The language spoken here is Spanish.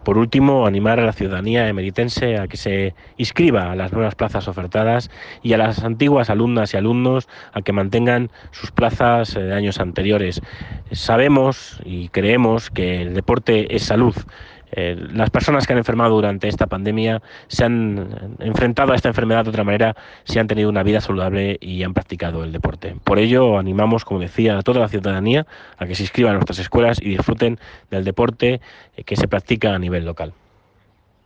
Por último, animar a la ciudadanía emeritense a que se inscriba a las nuevas plazas ofertadas y a las antiguas alumnas y alumnos a que mantengan sus plazas de años anteriores. Sabemos y creemos que el deporte es salud. Las personas que han enfermado durante esta pandemia se han enfrentado a esta enfermedad de otra manera, si han tenido una vida saludable y han practicado el deporte. Por ello, animamos, como decía, a toda la ciudadanía a que se inscriban a nuestras escuelas y disfruten del deporte que se practica a nivel local.